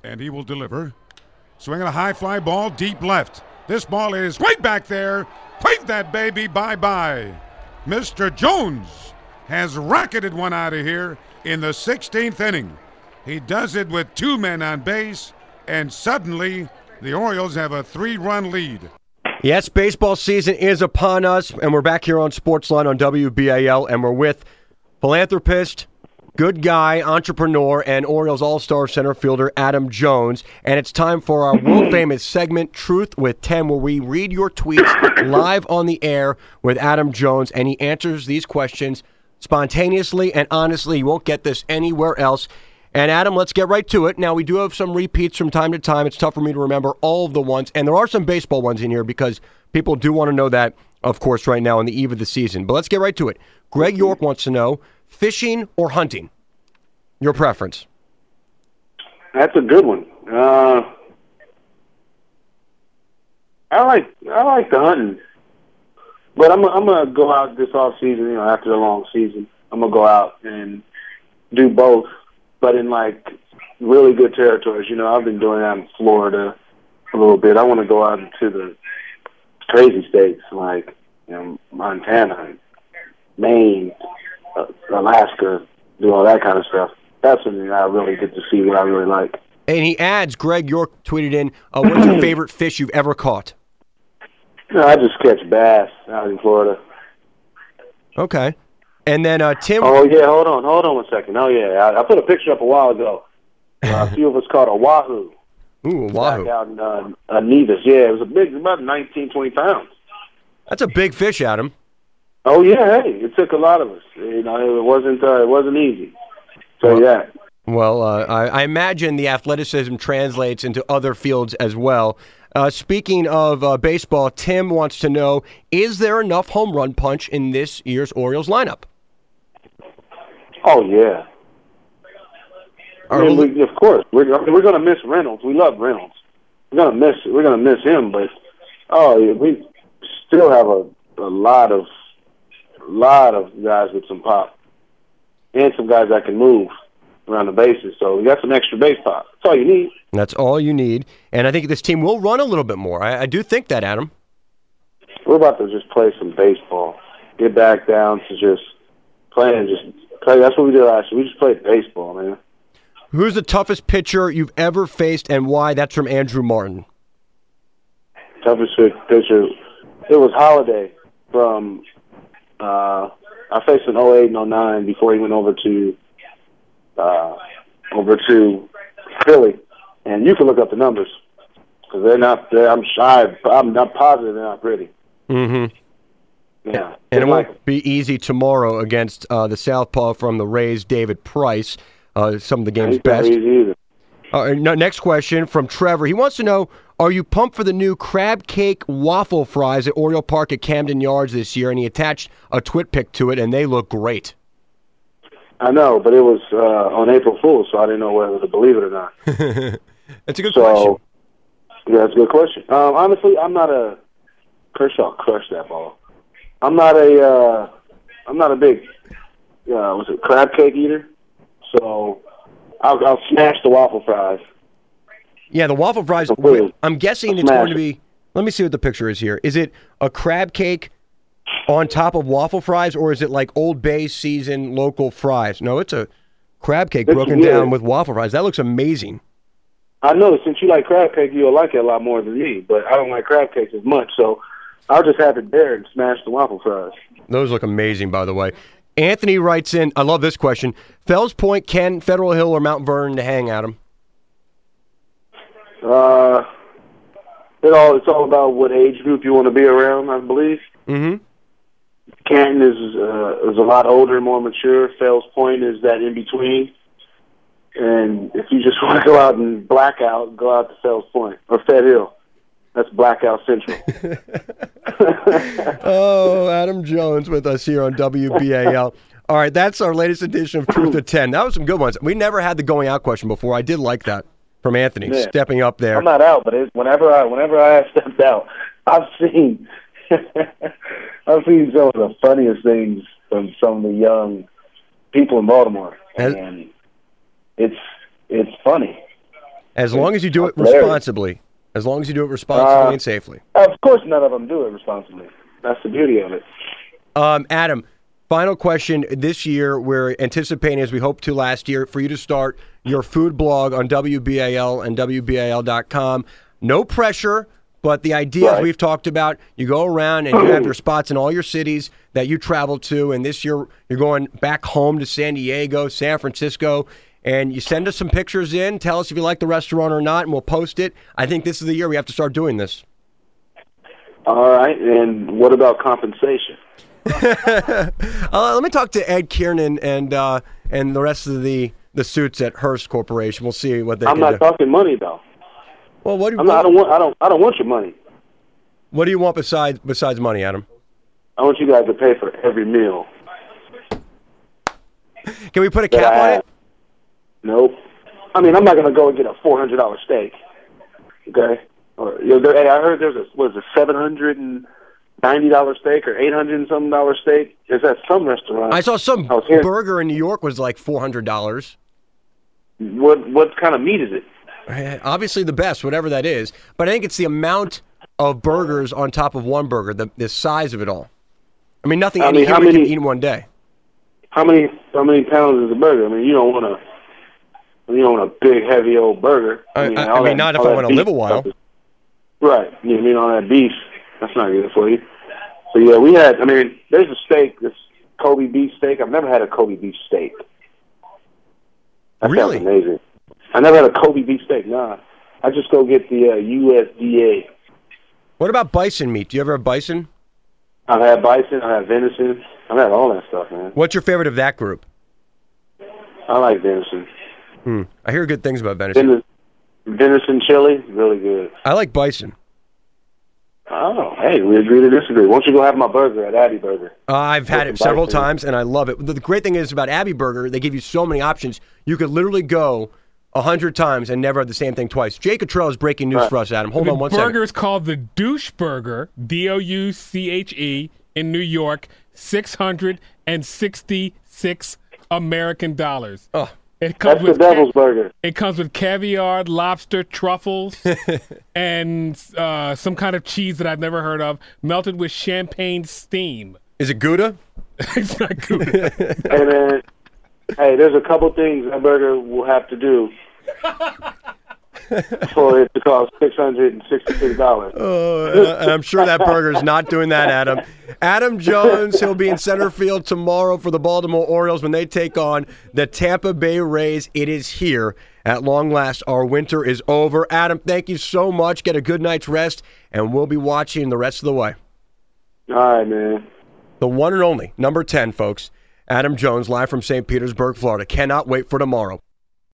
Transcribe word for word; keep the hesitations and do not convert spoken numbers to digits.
And he will deliver. Swinging a high fly ball deep left. This ball is way back there. Wave that baby bye-bye. Mister Jones has rocketed one out of here in the sixteenth inning. He does it with two men on base, and suddenly the Orioles have a three-run lead. Yes, baseball season is upon us, and we're back here on Sportsline on W B A L, and we're with philanthropist, good guy, entrepreneur, and Orioles All-Star center fielder Adam Jones. And it's time for our world-famous segment, Truth with Tim, where we read your tweets live on the air with Adam Jones, and he answers these questions spontaneously and honestly. You won't get this anywhere else. And, Adam, let's get right to it. Now, we do have some repeats from time to time. It's tough for me to remember all of the ones. And there are some baseball ones in here because people do want to know that, of course, right now on the eve of the season. But let's get right to it. Greg York wants to know, fishing or hunting? Your preference? That's a good one. Uh, I like I like the hunting. But I'm, I'm going to go out this off season, you know, after the long season. I'm going to go out and do both. But in, like, really good territories. You know, I've been doing that in Florida a little bit. I want to go out into the crazy states like, you know, Montana, Maine, uh, Alaska, do all that kind of stuff. That's something I really get to see what I really like. And he adds, Greg York tweeted in, uh, what's your favorite fish you've ever caught? No, I just catch bass out in Florida. Okay. And then uh, Tim... Oh, yeah, hold on. Hold on one second. Oh, yeah, I, I put a picture up a while ago. Uh, a few of us caught a wahoo. Ooh, a wahoo. Back out in uh, uh, Nevis. Yeah, it was a big, about nineteen, twenty pounds. That's a big fish, Adam. Oh, yeah, hey, it took a lot of us. You know, it wasn't, uh, it wasn't easy. So, well, yeah. Well, uh, I, I imagine the athleticism translates into other fields as well. Uh, speaking of uh, baseball, Tim wants to know, is there enough home run punch in this year's Orioles lineup? Oh, yeah. I mean, we, of course, we're we're going to miss Reynolds. We love Reynolds. We're going to miss we're going to miss him, but oh, yeah, we still have a, a lot of lot of guys with some pop and some guys that can move around the bases. So we got some extra base pop. That's all you need. That's all you need, and I think this team will run a little bit more. I, I do think that, Adam. We're about to just play some baseball. Get back down to just playing, just play. That's what we did last year. We just played baseball, man. Who's the toughest pitcher you've ever faced and why? That's from Andrew Martin. Toughest pitcher, it was Holiday from, uh, I faced in oh eight and oh nine before he went over to, uh, over to Philly. And you can look up the numbers because they're not, they're, I'm shy, I'm not positive they're not pretty. Mm-hmm. Yeah. And it like, won't be easy tomorrow against uh, the southpaw from the Rays, David Price. Uh, some of the game's best. Uh, no, next question from Trevor. He wants to know, are you pumped for the new crab cake waffle fries at Oriole Park at Camden Yards this year? And he attached a twit pic to it, and they look great. I know, but it was uh, on April Fool's, so I didn't know whether to believe it or not. That's a good so, question. Yeah, that's a good question. Um, honestly, I'm not a Kershaw crushed that ball. I'm not a uh, I'm not a big uh, was it crab cake eater. So I'll, I'll smash the waffle fries. Yeah, the waffle fries. Completely. I'm guessing I'll it's going to it. be. Let me see what the picture is here. Is it a crab cake on top of waffle fries, or is it like Old Bay seasoned local fries? No, it's a crab cake it's broken weird. down with waffle fries. That looks amazing. I know. Since you like crab cake, you'll like it a lot more than me. But I don't like crab cakes as much, so I'll just have it there and smash the waffle fries. Those look amazing, by the way. Anthony writes in, I love this question. Fells Point, Ken, Federal Hill, or Mount Vernon to hang, Adam? Uh, it all it's all about what age group you want to be around, I believe. Mm-hmm. Canton is uh, is a lot older, more mature. Fells Point is that in between. And if you just want to go out and black out, go out to Fells Point or Fed Hill. That's Blackout Central. Oh, Adam Jones with us here on W B A L. All right, that's our latest edition of Truth to ten. That was some good ones. We never had the going out question before. I did like that from Anthony, yeah. stepping up there. I'm not out, but it's, whenever I whenever I have stepped out, I've seen I've seen some of the funniest things from some of the young people in Baltimore, As, and it's it's funny. As long as you do it That's hilarious. responsibly. As long as you do it responsibly Uh, and safely. Of course, none of them do it responsibly. That's the beauty of it. Um, Adam, final question. This year, we're anticipating, as we hoped to last year, for you to start your food blog on W B A L and W B A L dot com. No pressure, but the idea, Right. as we've talked about, you go around and you have your spots in all your cities that you travel to, and this year you're going back home to San Diego, San Francisco, and you send us some pictures in, tell us if you like the restaurant or not, and we'll post it. I think this is the year we have to start doing this. All right, and what about compensation? uh, let me talk to Ed Kiernan and uh, and the rest of the, the suits at Hearst Corporation. We'll see what they I'm can not do. talking money though. Well, what do you I'm not, I don't want. I don't. I don't want your money. what do you want besides besides money, Adam? I want you guys to pay for every meal. Can we put a that cap I on have. it? Nope. I mean, I'm not going to go and get a four hundred dollar steak. Okay. Or you know, there, hey, I heard there's a was a seven hundred and ninety dollar steak or eight hundred and something dollar steak. Is that some restaurant? I saw some I was hearing- burger in New York was like four hundred dollars. What what kind of meat is it? Obviously the best, whatever that is. But I think it's the amount of burgers on top of one burger, the, the size of it all. I mean, nothing I any mean, how human can many- eat in one day. How many how many pounds is a burger? I mean, you don't want a you don't want a big heavy old burger. I, I, all I mean, that- not if all I that want to beef live a while. stuff is- Right. You mean all that beef? That's not good for you. So yeah, we had. I mean, there's a steak. This Kobe beef steak. I've never had a Kobe beef steak. That Really? sounds amazing. I never had a Kobe beef steak. Nah, I just go get the uh, U S D A. What about bison meat? Do you ever have bison? I've had bison. I've had venison. I've had all that stuff, man. What's your favorite of that group? I like venison. Hmm. I hear good things about venison. Venison, venison chili, really good. I like bison. Oh, hey, we agree to disagree. Why don't you go have my burger at Abbey Burger? Uh, I've had With it some several bison. times, and I love it. The the great thing is about Abbey Burger, they give you so many options. You could literally go a hundred times and never have the same thing twice. Jay Cottrell is breaking news Right. for us, Adam. Hold the on one burger second. is called the Douche Burger, D O U C H E, in New York, six hundred sixty-six American dollars. Oh, It comes That's the with devil's ca- burger. It comes with caviar, lobster, truffles, and uh, some kind of cheese that I've never heard of, melted with champagne steam. is it Gouda? It's not good. Hey, man. Hey, there's a couple things that burger will have to do for it to cost six hundred and sixty-six dollars. Uh, and I'm sure that burger's not doing that, Adam. Adam Jones, he'll be in center field tomorrow for the Baltimore Orioles when they take on the Tampa Bay Rays. It is here. At long last, our winter is over. Adam, thank you so much. Get a good night's rest, and we'll be watching the rest of the way. All right, man. The one and only, number ten, folks, Adam Jones, live from Saint Petersburg, Florida. Cannot wait for tomorrow.